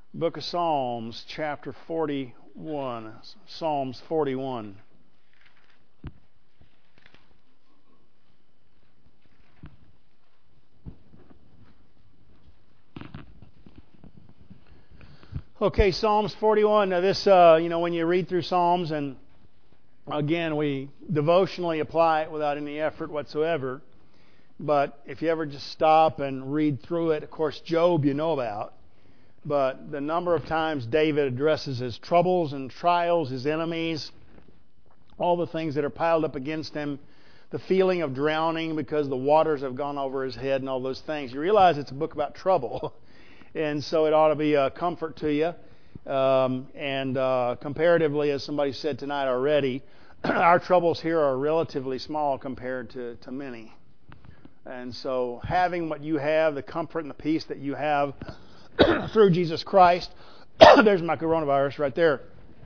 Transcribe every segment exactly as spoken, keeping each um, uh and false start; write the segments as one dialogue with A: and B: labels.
A: Book of Psalms, chapter forty-one. Psalms forty-one. Okay, Psalms forty-one. Now this, uh, you know, when you read through Psalms, and again, we devotionally apply it without any effort whatsoever. But if you ever just stop and read through it, of course, Job you know about. But the number of times David addresses his troubles and trials, his enemies, all the things that are piled up against him, the feeling of drowning because the waters have gone over his head and all those things. You realize it's a book about trouble. And so it ought to be a comfort to you. Um, and uh, comparatively, as somebody said tonight already, our troubles here are relatively small compared to, to many. And so having what you have, the comfort and the peace that you have through Jesus Christ, there's my coronavirus right there.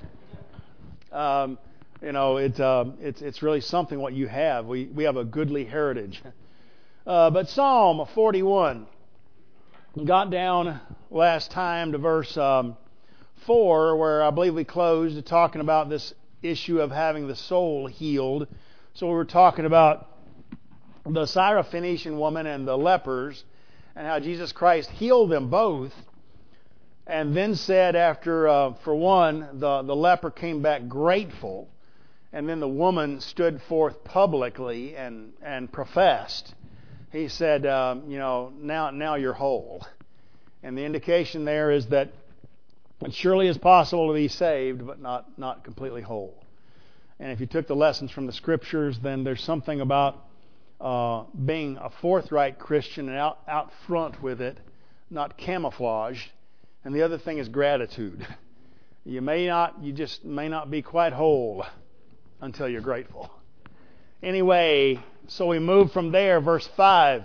A: Um, you know, it, uh, it's it's really something what you have. We we have a goodly heritage. Uh, but Psalm forty-one. Got down last time to verse um, four, where I believe we closed talking about this issue of having the soul healed. So we were talking about the Syrophoenician woman and the lepers, and how Jesus Christ healed them both, and then said after, uh, for one, the, the leper came back grateful, and then the woman stood forth publicly and, and professed. He said, um, you know, now now you're whole. And the indication there is that it surely is possible to be saved, but not, not completely whole. And if you took the lessons from the Scriptures, then there's something about uh, being a forthright Christian and out, out front with it, not camouflaged. And the other thing is gratitude. You may not, you just may not be quite whole until you're grateful. Anyway, so we move from there, verse five.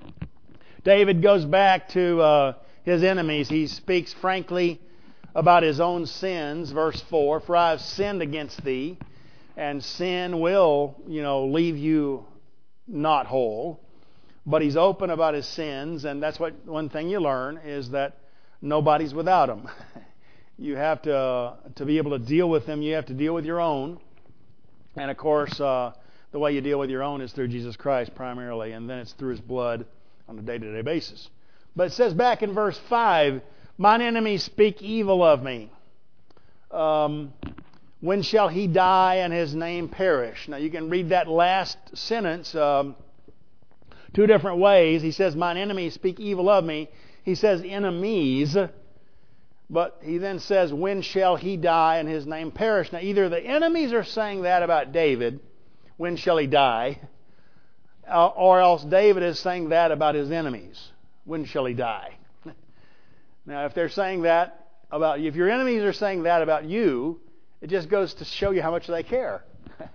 A: David goes back to uh, his enemies. He speaks frankly about his own sins. Verse four, for I have sinned against thee, and sin will, you know, leave you not whole. But he's open about his sins, and that's what one thing you learn is that nobody's without them. You have to, uh, to be able to deal with them, you have to deal with your own. And of course, uh, the way you deal with your own is through Jesus Christ primarily, and then it's through His blood on a day-to-day basis. But it says back in verse five, mine enemies speak evil of me. Um, when shall he die and his name perish? Now you can read that last sentence um, two different ways. He says, mine enemies speak evil of me. He says enemies, but he then says, when shall he die and his name perish? Now either the enemies are saying that about David, when shall he die? Uh, or else David is saying that about his enemies. When shall he die? Now, if they're saying that about you, if your enemies are saying that about you, it just goes to show you how much they care.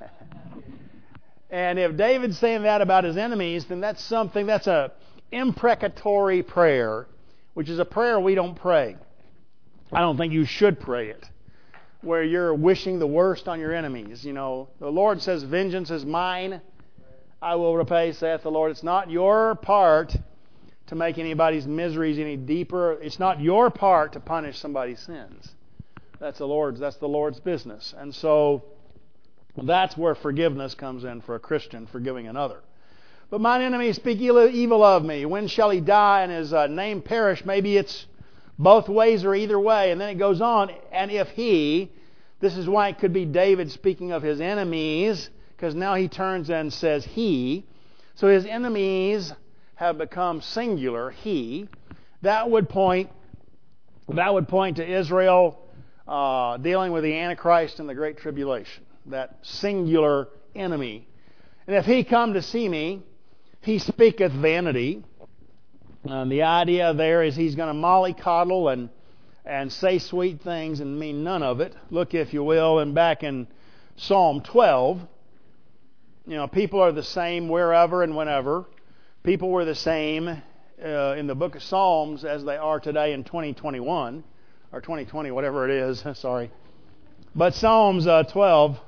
A: And if David's saying that about his enemies, then that's something, that's a imprecatory prayer, which is a prayer we don't pray. I don't think you should pray it, where you're wishing the worst on your enemies. You know, the Lord says, vengeance is mine, I will repay, saith the Lord. It's not your part to make anybody's miseries any deeper. It's not your part to punish somebody's sins. That's the Lord's, that's the Lord's business. And so that's where forgiveness comes in for a Christian, forgiving another. But mine enemies speak evil of me. When shall he die and his uh, name perish? Maybe it's both ways or either way. And then it goes on, and if he, this is why it could be David speaking of his enemies, because now he turns and says he. So his enemies have become singular, he. That would point, that would point to Israel uh, dealing with the Antichrist and the Great Tribulation. That singular enemy. And if he come to see me, he speaketh vanity. Um, the idea there is he's going to mollycoddle and and say sweet things and mean none of it. Look, if you will, and back in Psalm twelve, you know, people are the same wherever and whenever. People were the same uh, in the book of Psalms as they are today in twenty twenty-one, or twenty twenty, whatever it is, sorry. But Psalms uh, twelve,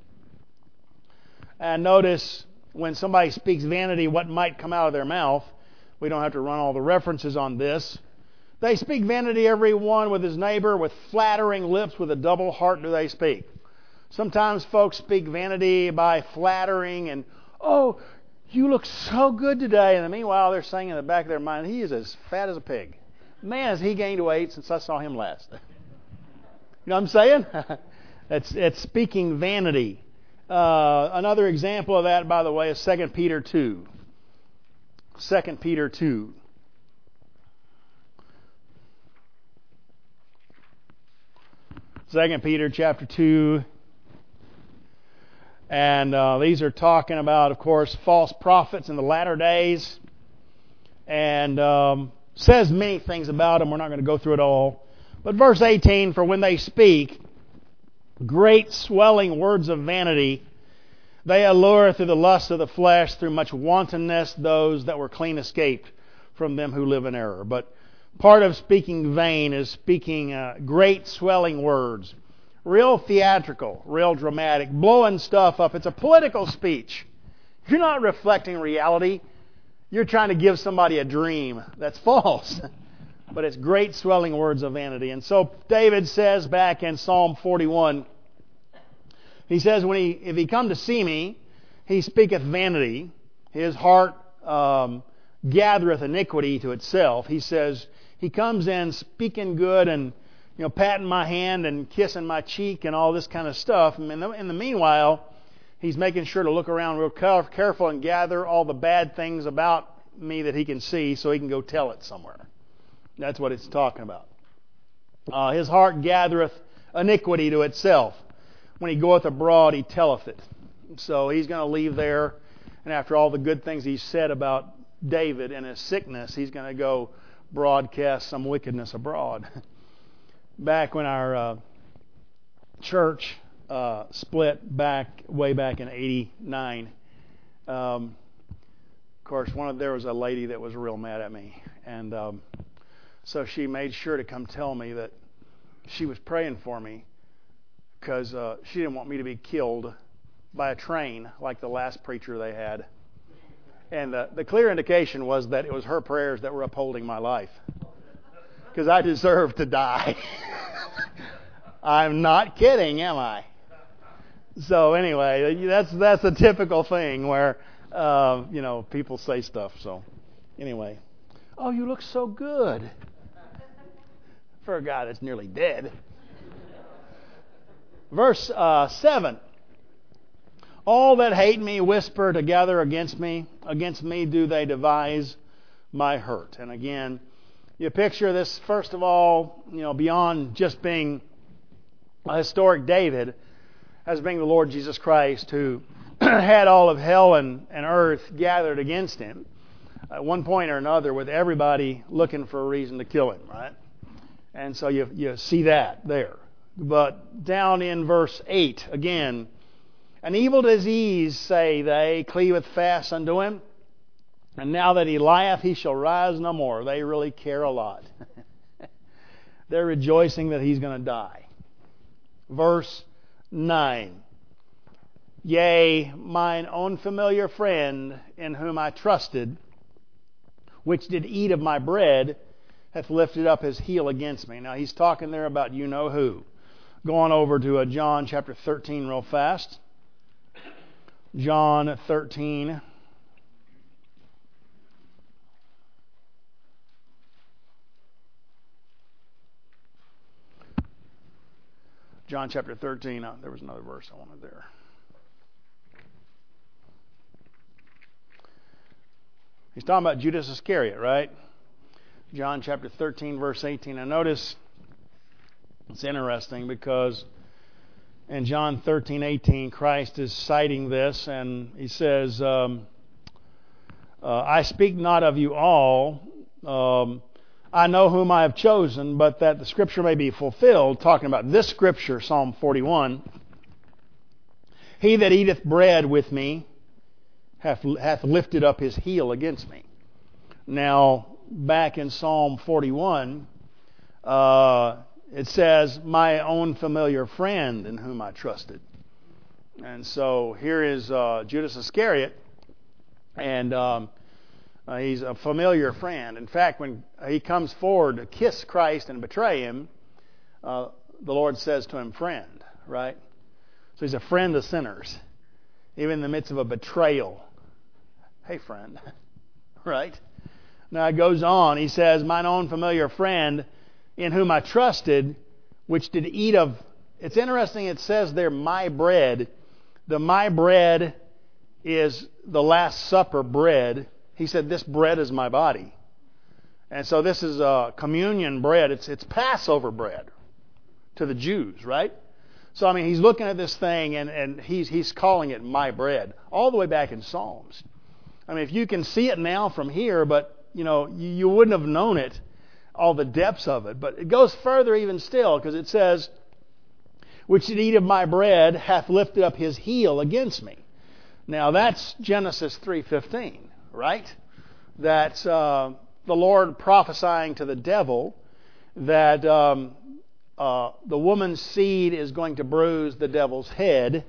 A: and notice when somebody speaks vanity, what might come out of their mouth. We don't have to run all the references on this, They speak vanity every one with his neighbor, with flattering lips, with a double heart do they speak. Sometimes folks speak vanity by flattering and, oh, you look so good today. And meanwhile, they're saying in the back of their mind, he is as fat as a pig. Man, has he gained weight since I saw him last. You know what I'm saying? it's, it's speaking vanity. Uh, another example of that, by the way, is Second Peter two. Second Peter two. Second Peter chapter two. And uh, these are talking about, of course, false prophets in the latter days. And um, says many things about them. We're not going to go through it all. But verse eighteen, for when they speak great swelling words of vanity, they allure through the lust of the flesh, through much wantonness, those that were clean escaped from them who live in error. But part of speaking vain is speaking uh, great swelling words. Real theatrical, real dramatic, blowing stuff up. It's a political speech. You're not reflecting reality. You're trying to give somebody a dream that's false. But it's great swelling words of vanity. And so David says back in Psalm forty-one, he says, when he, if he come to see me, he speaketh vanity. His heart um, gathereth iniquity to itself. He says, he comes in speaking good and, you know, patting my hand and kissing my cheek and all this kind of stuff. And in the, in the meanwhile, he's making sure to look around real careful and gather all the bad things about me that he can see so he can go tell it somewhere. That's what it's talking about. Uh, his heart gathereth iniquity to itself. When he goeth abroad, he telleth it. So he's going to leave there, and after all the good things he said about David and his sickness, he's going to go broadcast some wickedness abroad. Back when our uh, church uh, split back way back in eighty-nine, um, of course, one of there was a lady that was real mad at me, and um, so she made sure to come tell me that she was praying for me because uh, she didn't want me to be killed by a train like the last preacher they had. And uh, the clear indication was that it was her prayers that were upholding my life, because I deserved to die. I'm not kidding, am I? So anyway, that's that's a typical thing where uh, you know people say stuff. So anyway, oh, you look so good for a guy that's nearly dead. Verse uh, seven. All that hate me whisper together against me. Against me do they devise my hurt. And again, you picture this, first of all, you know, beyond just being a historic David, as being the Lord Jesus Christ, who had all of hell and, and earth gathered against him at one point or another, with everybody looking for a reason to kill him, right? And so you you see that there. But down in verse eight, again, an evil disease, say they, cleaveth fast unto him, and now that he lieth, he shall rise no more. They really care a lot. They're rejoicing that he's going to die. Verse nine. Yea, mine own familiar friend, in whom I trusted, which did eat of my bread, hath lifted up his heel against me. Now he's talking there about you know who. Going over to uh, John chapter thirteen real fast. John thirteen. John chapter thirteen. Oh, there was another verse I wanted there. He's talking about Judas Iscariot, right? John chapter thirteen, verse eighteen. Now notice, it's interesting because in John thirteen, eighteen, Christ is citing this, and he says, um, uh, I speak not of you all. Um, I know whom I have chosen, but that the scripture may be fulfilled, talking about this scripture, Psalm forty-one. He that eateth bread with me hath, hath lifted up his heel against me. Now, back in Psalm forty-one, uh, it says, my own familiar friend in whom I trusted. And so here is uh, Judas Iscariot, and um, Uh, he's a familiar friend. In fact, when he comes forward to kiss Christ and betray him, uh, the Lord says to him, friend, right? So he's a friend of sinners, even in the midst of a betrayal. Hey, friend, right? Now it goes on. He says, mine own familiar friend, in whom I trusted, which did eat of... It's interesting, it says there, my bread. The my bread is the Last Supper bread. He said, this bread is my body. And so this is uh, communion bread. It's it's Passover bread to the Jews, right? So, I mean, he's looking at this thing and, and he's he's calling it my bread. All the way back in Psalms. I mean, if you can see it now from here, but, you know, you, you wouldn't have known it, all the depths of it. But it goes further even still, because it says, which did eat of my bread hath lifted up his heel against me. Now, that's Genesis three fifteen. Right? That's uh, the Lord prophesying to the devil that um, uh, the woman's seed is going to bruise the devil's head,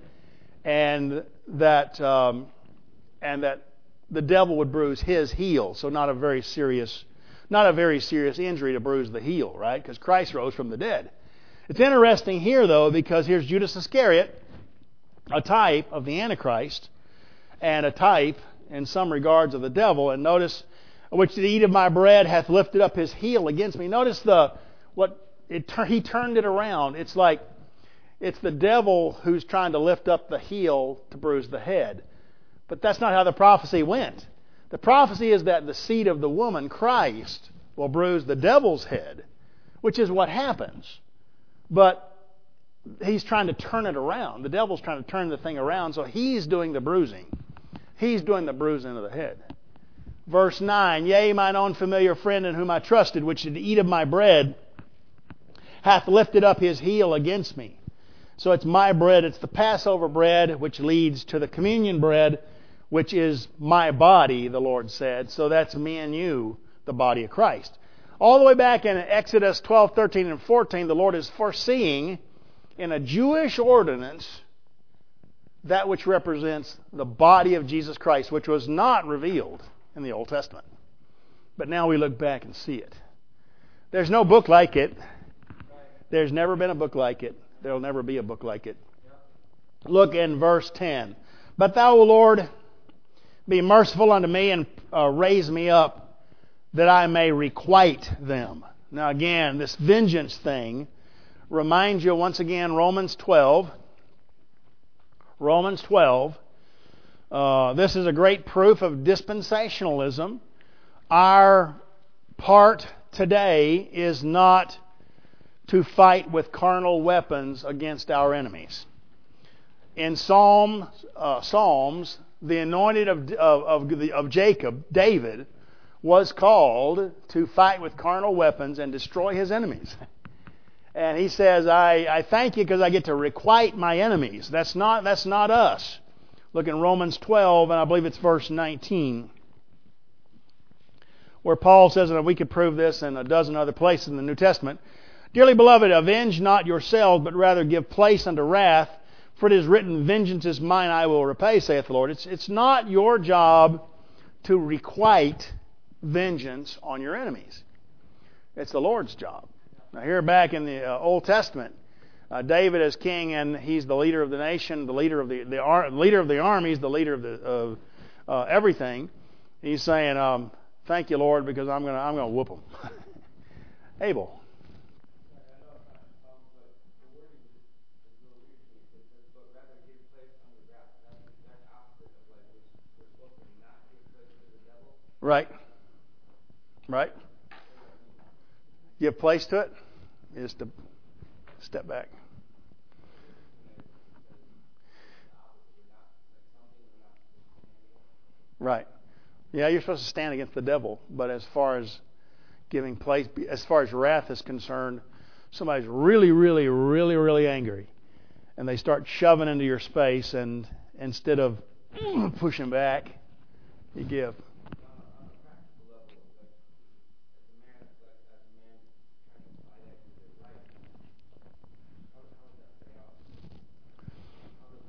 A: and that um, and that the devil would bruise his heel. So not a very serious, not a very serious injury to bruise the heel, right? Because Christ rose from the dead. It's interesting here, though, because here's Judas Iscariot, a type of the Antichrist, and a type in some regards of the devil. And notice, which did eat of my bread hath lifted up his heel against me. Notice the what it he turned it around. It's like it's the devil who's trying to lift up the heel to bruise the head. But that's not how the prophecy went. The prophecy is that the seed of the woman, Christ, will bruise the devil's head, which is what happens. But he's trying to turn it around. The devil's trying to turn the thing around, so he's doing the bruising. He's doing the bruising of the head. Verse nine, yea, mine own familiar friend in whom I trusted, which did eat of my bread, hath lifted up his heel against me. So it's my bread, it's the Passover bread, which leads to the communion bread, which is my body, the Lord said. So that's me and you, the body of Christ. All the way back in Exodus twelve, thirteen, and fourteen, the Lord is foreseeing in a Jewish ordinance that which represents the body of Jesus Christ, which was not revealed in the Old Testament. But now we look back and see it. There's no book like it. There's never been a book like it. There will never be a book like it. Look in verse ten. But thou, O Lord, be merciful unto me and uh, raise me up that I may requite them. Now again, this vengeance thing reminds you once again Romans twelve. Romans twelve. Uh, this is a great proof of dispensationalism. Our part today is not to fight with carnal weapons against our enemies. In Psalm, uh, Psalms, the anointed of, of, of, of Jacob, David, was called to fight with carnal weapons and destroy his enemies. And he says, I, I thank you because I get to requite my enemies. That's not, that's not us. Look in Romans twelve, and I believe it's verse nineteen, where Paul says, and we could prove this in a dozen other places in the New Testament, Dearly beloved, avenge not yourselves, but rather give place unto wrath, for it is written, vengeance is mine, I will repay, saith the Lord. It's, it's not your job to requite vengeance on your enemies. It's the Lord's job. Now here back in the uh, Old Testament, uh, David is king and he's the leader of the nation, the leader of the, the ar- leader of the armies, the leader of the of uh, everything. He's saying, um, "Thank you, Lord, because I'm gonna I'm gonna whoop them." Abel. Right. Right. Give place to it is to step back. Right. Yeah, you're supposed to stand against the devil, but as far as giving place, as far as wrath is concerned, somebody's really, really, really, really angry, and they start shoving into your space, and instead of pushing back, you give.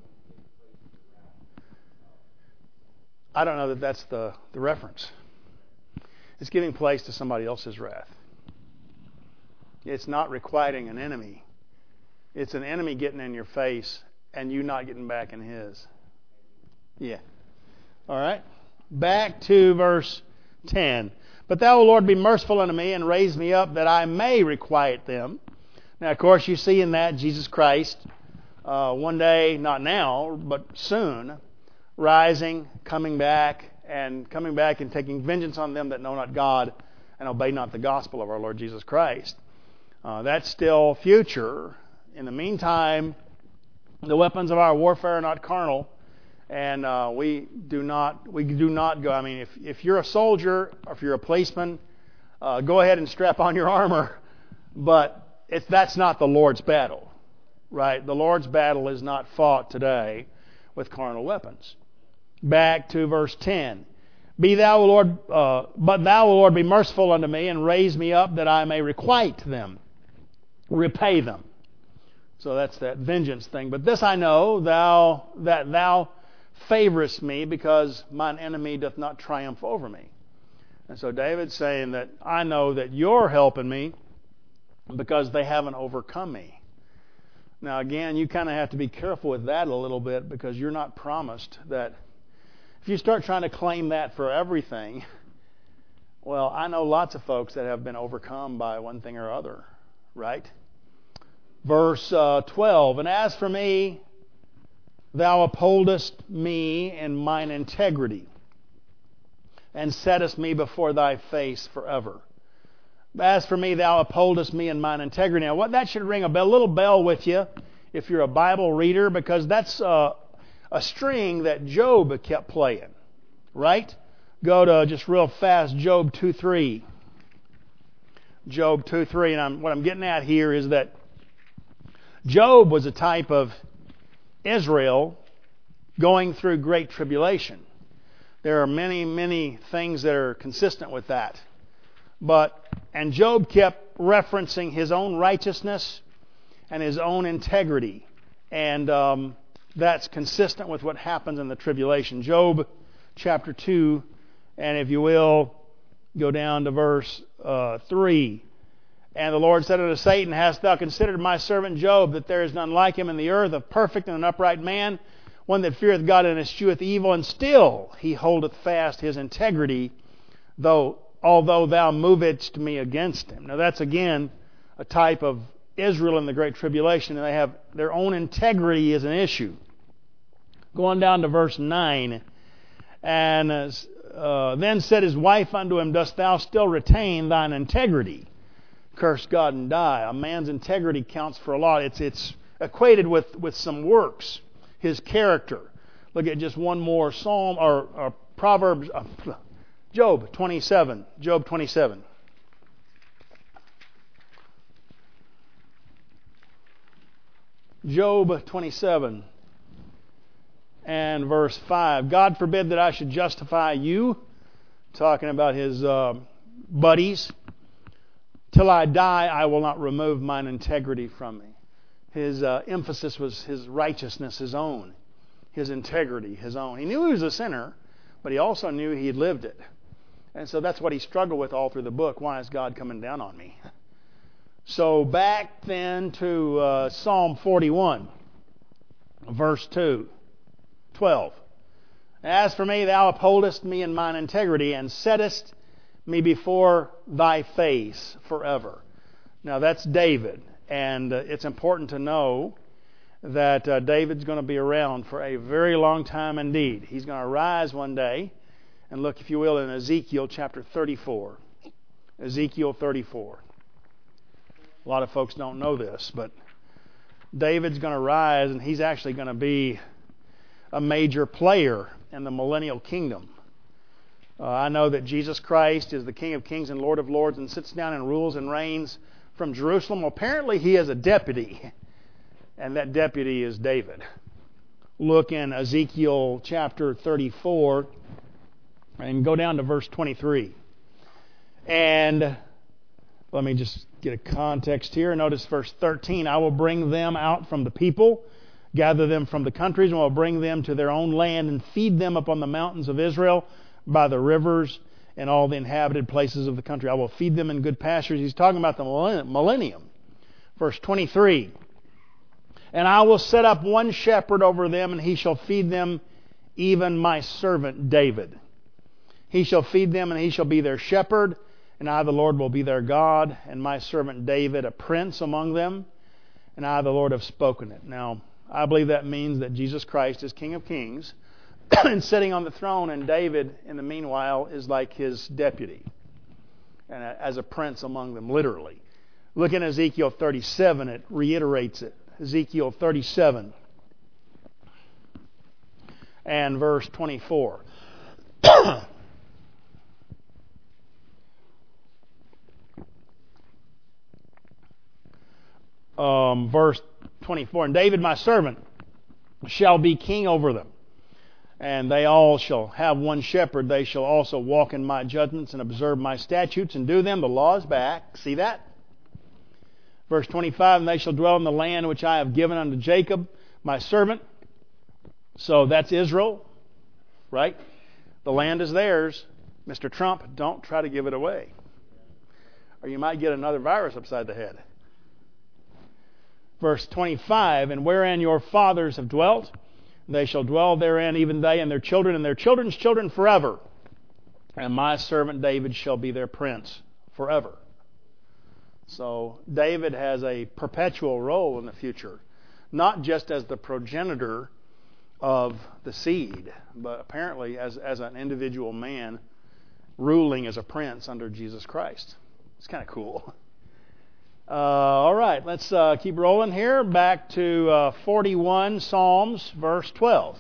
A: I don't know that that's the, the reference. It's giving place to somebody else's wrath. It's not requiting an enemy. It's an enemy getting in your face and you not getting back in his. Yeah. All right. Back to verse ten. But thou, O Lord, be merciful unto me and raise me up that I may requite them. Now, of course, you see in that Jesus Christ, uh, one day, not now, but soon, rising, coming back, and coming back and taking vengeance on them that know not God and obey not the gospel of our Lord Jesus Christ. Uh, that's still future. In the meantime, the weapons of our warfare are not carnal, and uh, we do not we do not go. I mean, if if you're a soldier or if you're a policeman, uh, go ahead and strap on your armor, but it's that's not the Lord's battle, right? The Lord's battle is not fought today with carnal weapons. Back to verse ten. Be thou, O Lord, uh, but thou, O Lord, be merciful unto me and raise me up that I may requite them, repay them. So that's that vengeance thing. But this I know, thou that thou favorest me, because mine enemy doth not triumph over me. And so David's saying that I know that you're helping me because they haven't overcome me. Now again, you kind of have to be careful with that a little bit, because you're not promised that. If you start trying to claim that for everything, well, I know lots of folks that have been overcome by one thing or other, right? Verse uh, twelve, and as for me, thou upholdest me in mine integrity, and settest me before thy face forever. As for me, thou upholdest me in mine integrity. Now, what that should ring a bell, little bell with you, if you're a Bible reader, because that's uh, a string that Job kept playing, right? Go to just real fast, Job two three. Job two three, and I'm, what I'm getting at here is that Job was a type of Israel going through great tribulation. There are many, many things that are consistent with that. But, and Job kept referencing his own righteousness and his own integrity. And um, that's consistent with what happens in the tribulation. Job chapter two, and if you will, go down to verse uh, three. And the Lord said unto Satan, hast thou considered my servant Job, that there is none like him in the earth, a perfect and an upright man, one that feareth God and escheweth evil, and still he holdeth fast his integrity, though although thou movest me against him. Now that's again a type of Israel in the Great Tribulation, and they have their own integrity is an issue. Going down to verse nine, and uh, then said his wife unto him, dost thou still retain thine integrity? Curse God and die. A man's integrity counts for a lot. It's it's equated with, with some works, his character. Look at just one more Psalm or, or Proverbs, uh, Job twenty-seven. Job twenty-seven. Job twenty-seven and verse five. God forbid that I should justify you, talking about his uh, buddies. Till I die, I will not remove mine integrity from me. His uh, emphasis was his righteousness, his own. His integrity, his own. He knew he was a sinner, but he also knew he had lived it. And so that's what he struggled with all through the book. Why is God coming down on me? So back then to uh, Psalm forty-one, verse two, twelve. As for me, thou upholdest me in mine integrity, and settest me before thy face forever. Now that's David, and uh, it's important to know that uh, David's going to be around for a very long time indeed. He's going to rise one day, and look, if you will, in Ezekiel chapter thirty-four. Ezekiel thirty-four. A lot of folks don't know this, but David's going to rise, and he's actually going to be a major player in the millennial kingdom. Uh, I know that Jesus Christ is the King of Kings and Lord of Lords and sits down and rules and reigns from Jerusalem. Well, apparently he has a deputy, and that deputy is David. Look in Ezekiel chapter thirty-four and go down to verse twenty-three. And let me just get a context here. Notice verse thirteen. I will bring them out from the people, gather them from the countries, and will bring them to their own land and feed them upon the mountains of Israel, by the rivers in all the inhabited places of the country. I will feed them in good pastures. He's talking about the millennium. Verse twenty-three. And I will set up one shepherd over them, and he shall feed them, even my servant David. He shall feed them, and he shall be their shepherd, and I, the Lord, will be their God, and my servant David, a prince among them, and I, the Lord, have spoken it. Now, I believe that means that Jesus Christ is King of Kings, and sitting on the throne, and David, in the meanwhile, is like his deputy, and as a prince among them, literally. Look in Ezekiel thirty-seven, it reiterates it. Ezekiel thirty-seven and verse twenty-four. um, verse twenty-four. And David, my servant, shall be king over them. And they all shall have one shepherd. They shall also walk in my judgments and observe my statutes and do them. The law is back. See that? Verse twenty-five, and they shall dwell in the land which I have given unto Jacob, my servant. So that's Israel, right? The land is theirs. Mister Trump, don't try to give it away, or you might get another virus upside the head. Verse twenty-five, and wherein your fathers have dwelt, they shall dwell therein, even they and their children and their children's children forever. And my servant David shall be their prince forever. So David has a perpetual role in the future, not just as the progenitor of the seed, but apparently as, as an individual man ruling as a prince under Jesus Christ. It's kind of cool. Uh, all right, let's uh, keep rolling here. Back to uh, forty-one, Psalms, verse twelve.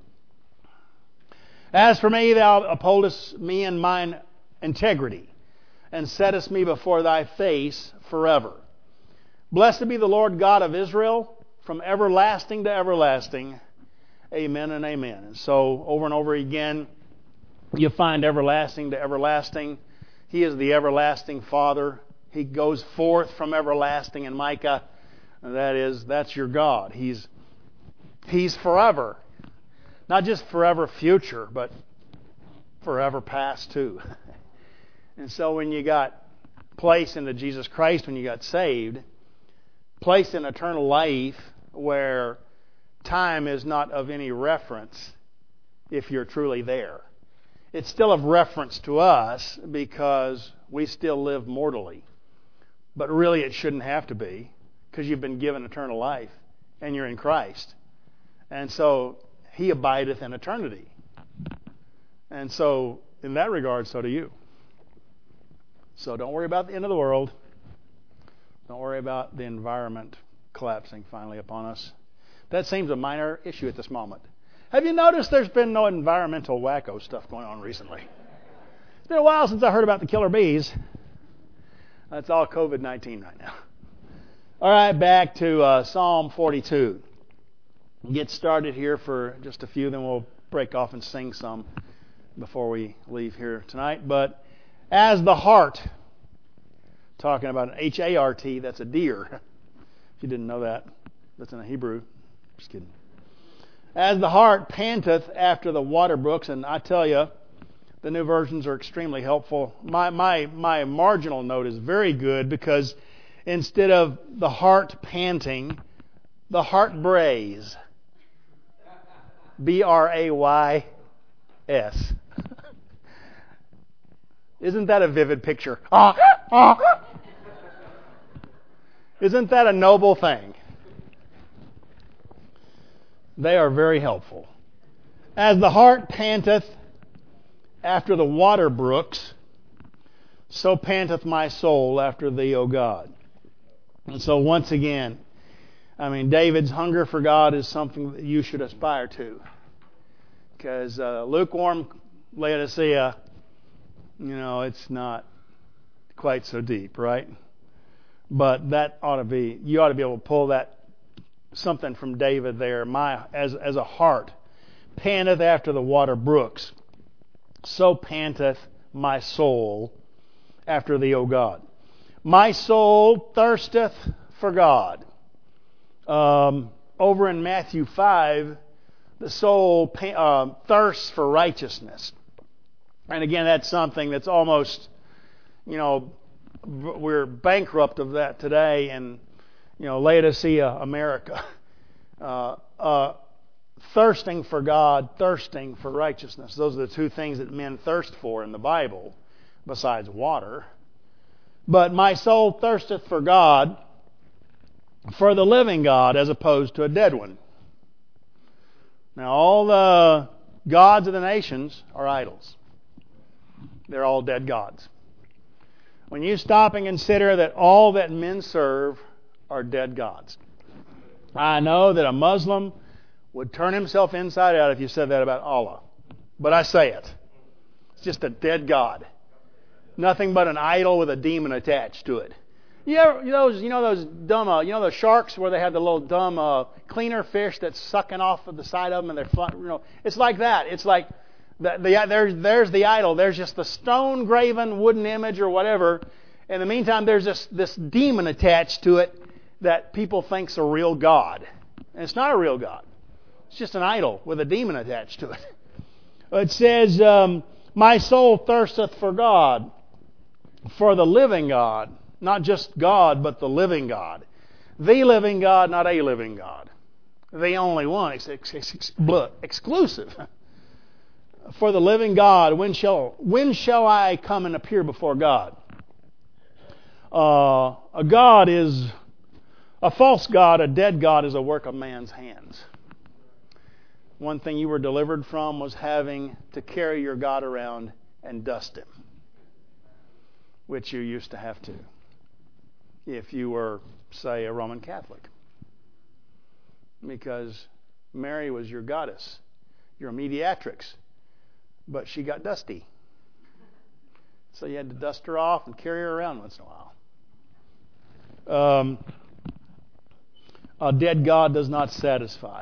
A: As for me, thou upholdest me in mine integrity, and settest me before thy face forever. Blessed be the Lord God of Israel, from everlasting to everlasting. Amen and amen. And so, over and over again, you find everlasting to everlasting. He is the everlasting Father. He goes forth from everlasting in Micah. That is, that's your God. He's, he's forever. Not just forever future, but forever past too. And so when you got placed into Jesus Christ, when you got saved, placed in eternal life where time is not of any reference if you're truly there. It's still of reference to us because we still live mortally. But really it shouldn't have to be, because you've been given eternal life and you're in Christ. And so He abideth in eternity. And so in that regard, so do you. So don't worry about the end of the world. Don't worry about the environment collapsing finally upon us. That seems a minor issue at this moment. Have you noticed there's been no environmental wacko stuff going on recently? It's been a while since I heard about the killer bees. That's all covid nineteen right now. All right, back to uh, Psalm forty-two. Get started here for just a few, then we'll break off and sing some before we leave here tonight. But as the hart, talking about an H A R T, that's a deer. If you didn't know that, that's in the Hebrew. Just kidding. As the hart panteth after the water brooks, and I tell you, the new versions are extremely helpful. My my my marginal note is very good because instead of the hart panting, the hart brays. B R A Y S. Isn't that a vivid picture? Ah, ah. Isn't that a noble thing? They are very helpful. As the hart panteth after the water brooks, so panteth my soul after thee, O God. And so once again, I mean, David's hunger for God is something that you should aspire to. Because uh, lukewarm Laodicea, you know, it's not quite so deep, right? But that ought to be, you ought to be able to pull that something from David there. My as as a hart panteth after the water brooks, so panteth my soul after thee, O God. My soul thirsteth for God. Um, over in Matthew five, the soul uh, thirsts for righteousness. And again, that's something that's almost, you know, we're bankrupt of that today in, you know, Laodicea, America. Uh, uh, thirsting for God, thirsting for righteousness. Those are the two things that men thirst for in the Bible, besides water. But my soul thirsteth for God, for the living God, as opposed to a dead one. Now, all the gods of the nations are idols. They're all dead gods. When you stop and consider that all that men serve are dead gods. I know that a Muslim would turn himself inside out if you said that about Allah. But I say it. It's just a dead god. Nothing but an idol with a demon attached to it. You, ever, you know those, you know those dumb, uh, you know those sharks where they have the little dumb uh, cleaner fish that's sucking off of the side of them and they're, fly, you know, it's like that. It's like the, the, there's there's the idol. There's just the stone graven wooden image or whatever. In the meantime, there's this this demon attached to it that people think's a real god, and it's not a real god. It's just an idol with a demon attached to it. It says, um, "My soul thirsteth for God, for the living God." Not just God, but the living God. The living God, not a living God. The only one. It's ex- ex- ex- blah, exclusive. For the living God, when shall when shall I come and appear before God? Uh, a God is a false God, a dead God is a work of man's hands. One thing you were delivered from was having to carry your God around and dust him, which you used to have to if you were, say, a Roman Catholic. Because Mary was your goddess, your mediatrix, but she got dusty. So you had to dust her off and carry her around once in a while. Um, a dead God does not satisfy.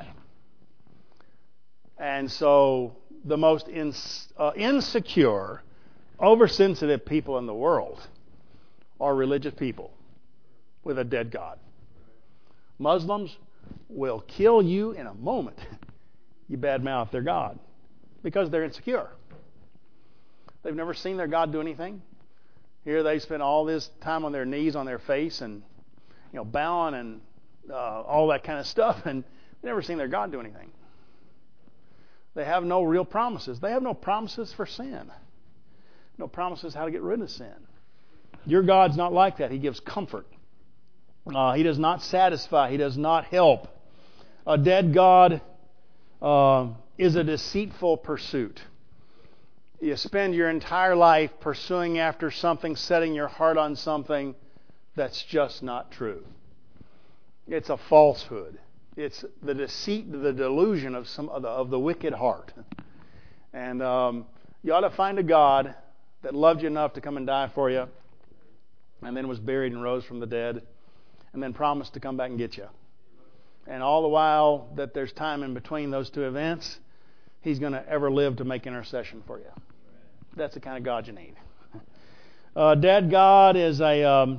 A: And so the most ins- uh, insecure, oversensitive people in the world are religious people with a dead God. Muslims will kill you in a moment. You badmouth their God because they're insecure. They've never seen their God do anything. Here they spend all this time on their knees, on their face, and you know, bowing and uh, all that kind of stuff, and they've never seen their God do anything. They have no real promises. They have no promises for sin. No promises how to get rid of sin. Your God's not like that. He gives comfort. Uh, he does not satisfy. He does not help. A dead God uh, is a deceitful pursuit. You spend your entire life pursuing after something, setting your heart on something that's just not true. It's a falsehood. It's the deceit, the delusion of some of the, of the wicked heart. And um, you ought to find a God that loved you enough to come and die for you, and then was buried and rose from the dead, and then promised to come back and get you. And all the while that there's time in between those two events, He's going to ever live to make intercession for you. That's the kind of God you need. A dead God is a um,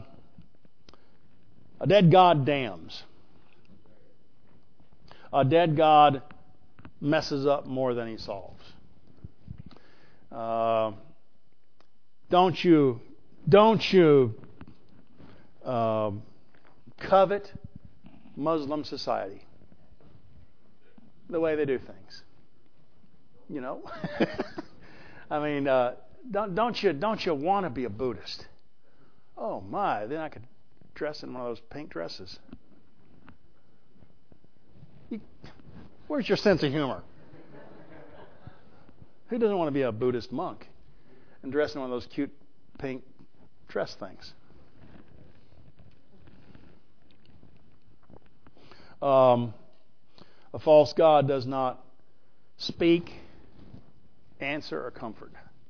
A: a dead God damns. A dead God messes up more than He solves. Uh, don't you don't you uh, covet Muslim society, the way they do things? You know, I mean, uh, don't don't you don't you want to be a Buddhist? Oh my! Then I could dress in one of those pink dresses. You, where's your sense of humor? Who doesn't want to be a Buddhist monk and dress in one of those cute pink dress things? Um, a false God does not speak, answer, or comfort.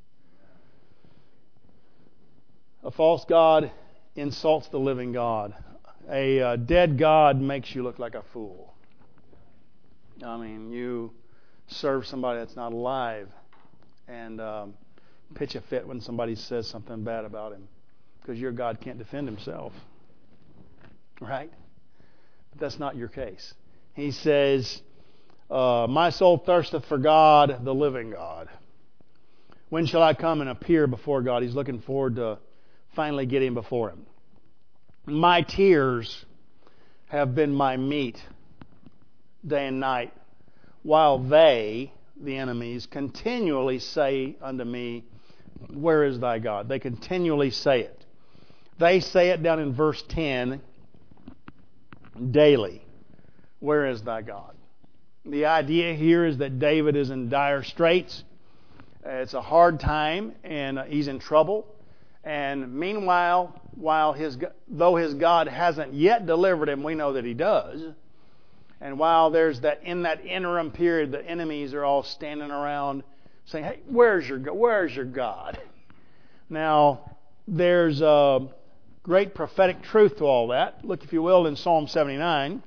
A: A false God insults the living God. A uh, dead God makes you look like a fool. I mean, you serve somebody that's not alive and um, pitch a fit when somebody says something bad about him because your God can't defend himself. Right? But that's not your case. He says, uh, my soul thirsteth for God, the living God. When shall I come and appear before God? He's looking forward to finally getting before Him. My tears have been my meat day and night, while they, the enemies, continually say unto me, where is thy God? They continually say it. They say it down in verse ten daily. Where is thy God? The idea here is that David is in dire straits. It's a hard time, and he's in trouble. And meanwhile, while his though his God hasn't yet delivered him, we know that He does. And while there's that in that interim period, the enemies are all standing around saying, "Hey, where's your where's your God?" Now, there's a great prophetic truth to all that. Look, if you will, in Psalm seventy-nine,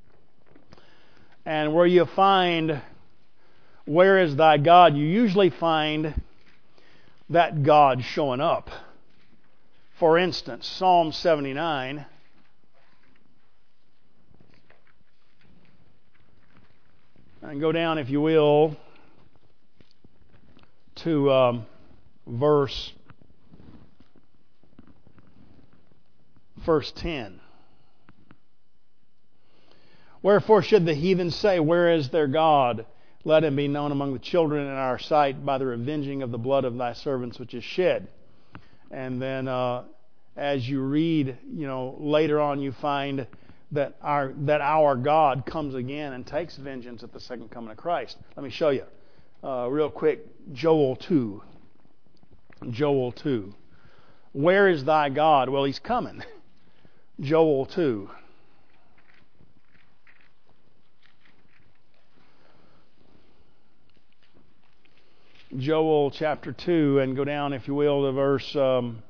A: and where you find where is thy God, you usually find that God showing up. For instance, Psalm seventy-nine, and go down, if you will, to um, verse verse ten. Wherefore should the heathen say, where is their God? Let him be known among the children in our sight by the revenging of the blood of thy servants which is shed. And then uh, as you read, you know, later on you find that our that our God comes again and takes vengeance at the second coming of Christ. Let me show you uh, real quick. Joel two. Joel two. Where is thy God? Well, He's coming. Joel two. Joel chapter two, and go down, if you will, to verse um,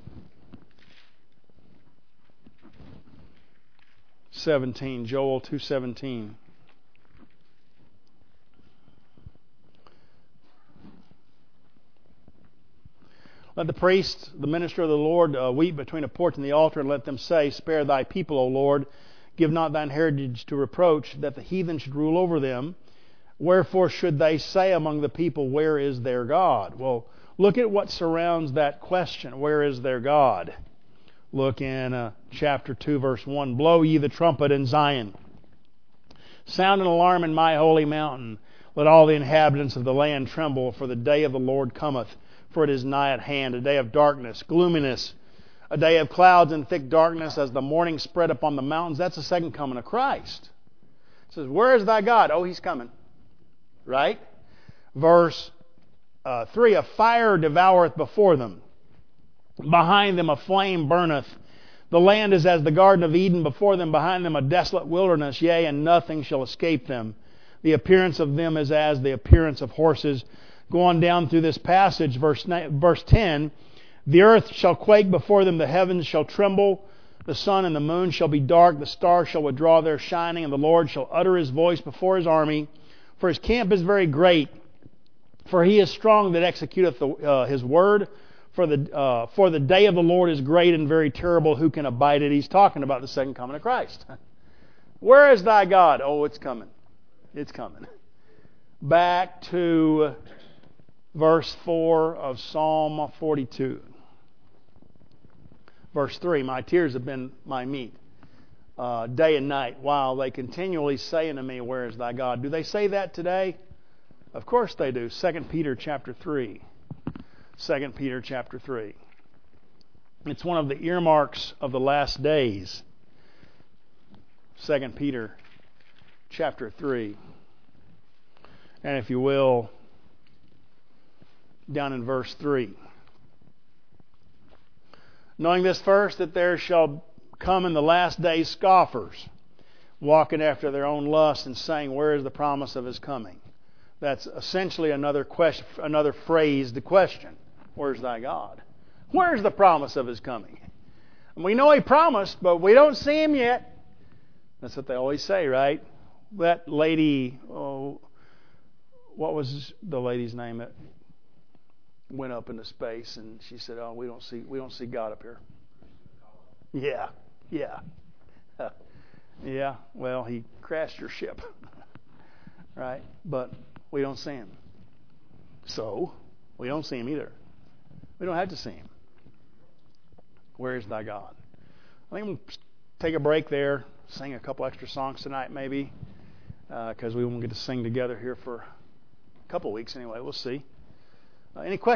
A: seventeen. Joel two seventeen. Let the priest, the minister of the Lord, uh, weep between a porch and the altar, and let them say, spare thy people, O Lord. Give not thine heritage to reproach, that the heathen should rule over them. Wherefore should they say among the people, where is their God? Well, look at what surrounds that question. Where is their God? Look in uh, chapter two, verse one. Blow ye the trumpet in Zion. Sound an alarm in my holy mountain. Let all the inhabitants of the land tremble, for the day of the Lord cometh, for it is nigh at hand, a day of darkness, gloominess, a day of clouds and thick darkness, as the morning spread upon the mountains. That's the second coming of Christ. It says, where is thy God? Oh, He's coming. Right? Verse uh, three, a fire devoureth before them. Behind them a flame burneth. The land is as the Garden of Eden before them, behind them a desolate wilderness, yea, and nothing shall escape them. The appearance of them is as the appearance of horses. Go on down through this passage, verse verse ten. The earth shall quake before them, the heavens shall tremble, the sun and the moon shall be dark, the stars shall withdraw their shining, and the Lord shall utter His voice before His army. For His camp is very great, for He is strong that executeth the, uh, His word. For the uh, for the day of the Lord is great and very terrible. Who can abide it? He's talking about the second coming of Christ. Where is thy God? Oh, it's coming. It's coming. Back to verse four of Psalm forty-two. Verse three, my tears have been my meat. Uh, day and night, while they continually say unto me, where is thy God? Do they say that today? Of course they do. Second Peter chapter three. Second Peter chapter three. It's one of the earmarks of the last days. Second Peter chapter three. And if you will, down in verse three. Knowing this first, that there shall come in the last days scoffers, walking after their own lust and saying, where is the promise of His coming? That's essentially another question, another phrase to question. Where's thy God? Where's the promise of His coming? And we know He promised, but we don't see Him yet. That's what they always say, right? That lady, oh, what was the lady's name that went up into space, and she said, oh, we don't see we don't see God up here. Yeah. Yeah. Uh, yeah, well, He crashed your ship. Right? But we don't see Him. So, We don't see him either. We don't have to see him. Where is thy God? I think we'll take a break there, sing a couple extra songs tonight maybe, because uh, we won't get to sing together here for a couple weeks anyway. We'll see. Uh, any questions?